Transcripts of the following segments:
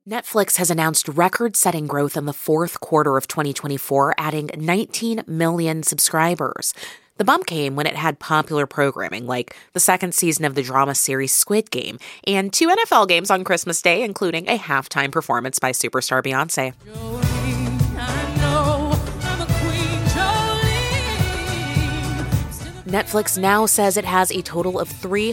Netflix has announced record-setting growth in the fourth quarter of 2024, adding 19 million subscribers. The bump came when it had popular programming like the second season of the drama series Squid Game and 2 NFL games on Christmas Day, including a halftime performance by superstar Beyoncé. Netflix now says it has a total of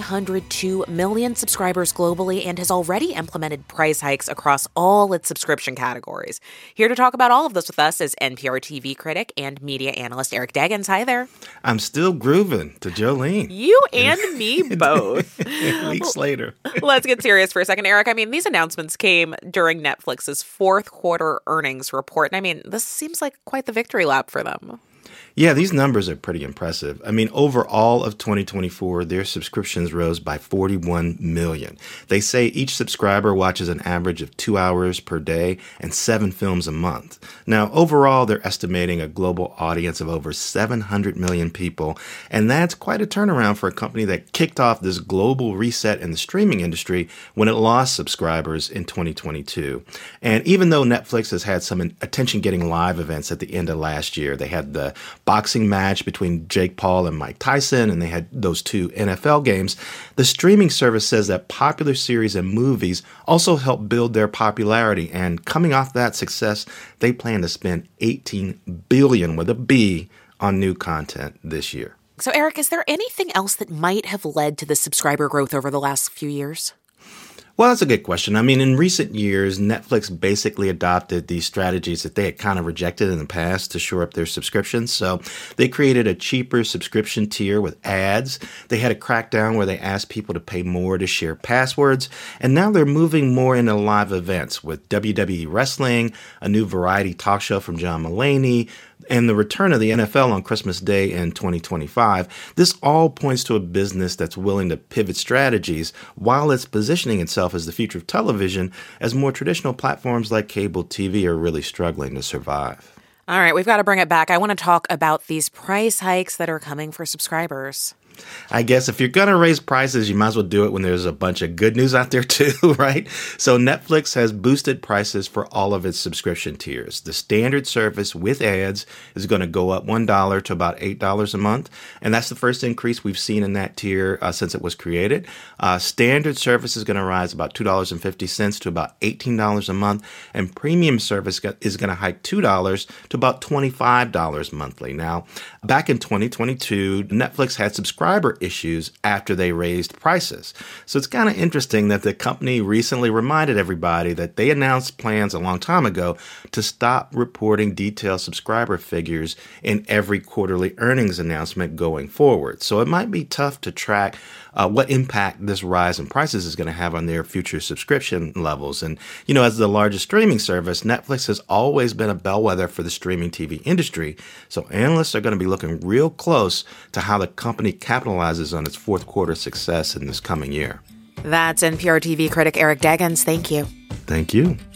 302 million subscribers globally and has already implemented price hikes across all its subscription categories. Here to talk about all of this with us is NPR TV critic and media analyst Eric Deggans. Hi there. I'm still grooving to Jolene. You and me both. Weeks later. Let's get serious for a second, Eric. These announcements came during Netflix's fourth quarter earnings report. And this seems like quite the victory lap for them. Yeah, these numbers are pretty impressive. Overall of 2024, their subscriptions rose by 41 million. They say each subscriber watches an average of 2 hours per day and 7 films a month. Now, overall, they're estimating a global audience of over 700 million people, and that's quite a turnaround for a company that kicked off this global reset in the streaming industry when it lost subscribers in 2022. And even though Netflix has had some attention-getting live events at the end of last year, they had the boxing match between Jake Paul and Mike Tyson, and they had those 2 NFL games. The streaming service says that popular series and movies also help build their popularity, and coming off that success, they plan to spend $18 billion with a B on new content this year. So, Eric, is there anything else that might have led to the subscriber growth over the last few years? Well, that's a good question. In recent years, Netflix basically adopted these strategies that they had kind of rejected in the past to shore up their subscriptions. So they created a cheaper subscription tier with ads. They had a crackdown where they asked people to pay more to share passwords. And now they're moving more into live events with WWE Wrestling, a new variety talk show from John Mulaney, and the return of the NFL on Christmas Day in 2025. This all points to a business that's willing to pivot strategies while it's positioning itself as the future of television, as more traditional platforms like cable TV are really struggling to survive. All right, we've got to bring it back. I want to talk about these price hikes that are coming for subscribers. I guess if you're going to raise prices, you might as well do it when there's a bunch of good news out there too, right? So Netflix has boosted prices for all of its subscription tiers. The standard service with ads is going to go up $1 to about $8 a month. And that's the first increase we've seen in that tier since it was created. Standard service is going to rise about $2.50 to about $18 a month. And premium service is going to hike $2 to about $25 monthly. Now, back in 2022, Netflix had subscriber issues after they raised prices. So it's kind of interesting that the company recently reminded everybody that they announced plans a long time ago to stop reporting detailed subscriber figures in every quarterly earnings announcement going forward. So it might be tough to track what impact this rise in prices is going to have on their future subscription levels. And, as the largest streaming service, Netflix has always been a bellwether for the streaming TV industry. So analysts are going to be looking real close to how the company capitalizes on its fourth quarter success in this coming year. That's NPR TV critic Eric Deggans. Thank you. Thank you.